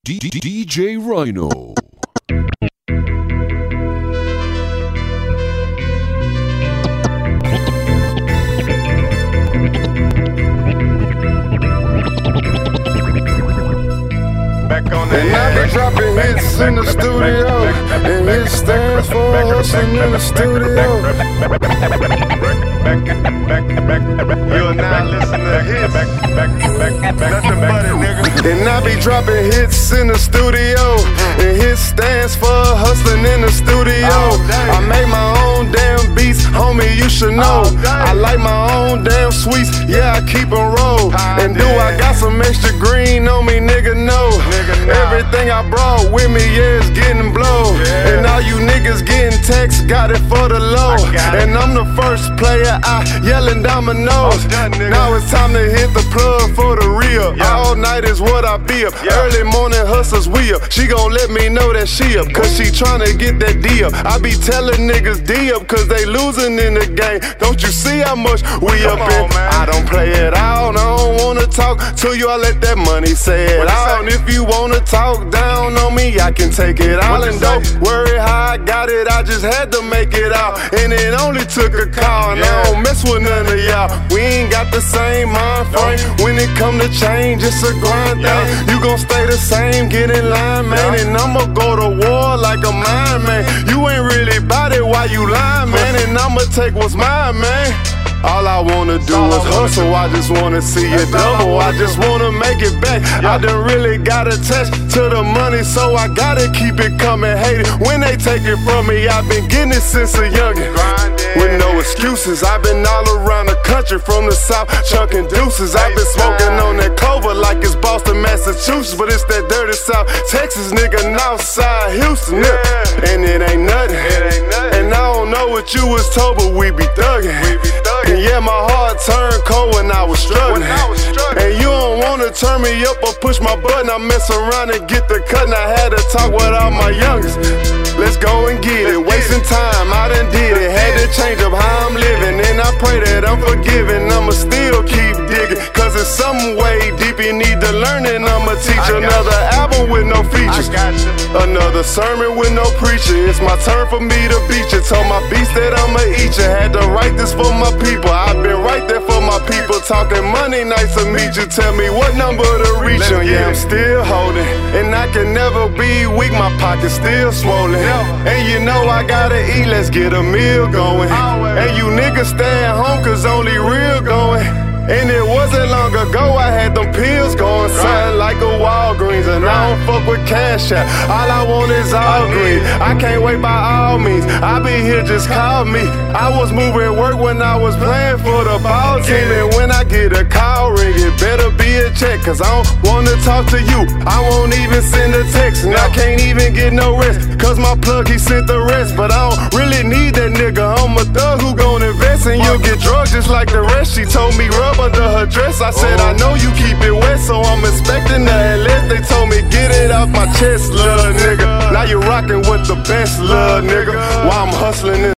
DJ Rhino. And I be dropping hits in the studio, and hit stands for hustling in the studio. You're now listening to hits. Nothing but it, nigga. And I be dropping hits in the studio, and hit stands for hustling in the studio. I make my own damn beats, homie, you should know. I like my own damn sweets, yeah, I keep 'em roll. And do I got some extra green on me, nigga? No. Everything I brought with me, yeah, it's getting blow. And all you niggas getting texts, got it for the low. And I'm the first player I yelling dominoes. Now it's time to hit the plug for the real. All night is what I be up. Early morning hustlers, we up. She gon' let me know that she up, cause she tryna get that D up. I be telling niggas D up, cause they losing in the game. Don't you see how much we up in? I don't play it out, I don't wanna talk to you, I let that money say it out. And if you wanna talk down on me, I can take it out. And don't worry how I got it, I just had to make it out. And it only took a call, and I don't mess with none of y'all. We ain't got the same mind frame. When it come to change, it's a grind thing. You gon' stay the same, get in line, man. And I'ma go to war like a mind, man. You ain't really bout it, why you lying, man? And I'ma take what's mine, man. All I wanna do is hustle, I just wanna see it double. I just wanna make it back. I done really got attached to the money, so I gotta keep it coming. Hate it when they take it from me, I've been getting it since a youngin'. With no excuses, I've been all around the country, from the south, chunking deuces. I've been smoking on that clover like it's Boston, Massachusetts, but it's that dirty South Texas, nigga, Northside Houston, and it ain't nothing. And I don't know what you was told, but we be thuggin'. And yeah, my heart turned cold when I was struggling. And you don't wanna turn me up or push my button. I mess around and get the cut, and I had to talk with all my youngest. Let's go and get it, wasting time, I done did it. Had to change up how I'm living, and I pray that I'm forgiven. I'ma still keep digging, cause it's some way deep you need to learn. And I'ma teach another album with no features, another sermon with no preacher. It's my turn for me to beat you. Told my beast that I'ma eat you. Had to write this for my people, I've been right there for my people. Talking money, nice to meet you. Tell me what number to reach you. Yeah, I'm still holding, and I can never be weak. My pocket's still swollen, and you know I gotta eat. Let's get a meal going. And you niggas stay at home, cause only real going. And it wasn't long ago I had them pills going, something like a Walgreens. And I don't fuck with Cash App, all I want is all green. I can't wait by all means, I be here, just call me. I was moving work when I was playing for the ball team. And when I get a call ring, it better be a check, cause I don't wanna talk to you, I won't even send a text. And I can't even get no rest, cause my plug, he sent the rest. But I don't really need that nigga, I'm a thug who gon' invest. And you'll get drugged just like the rest. She told me rub under her dress, I said I know you keep it wet, so I'm expecting the LS. They told me get it off my chest, little nigga. Now you rockin' with the best, little nigga, while I'm hustling in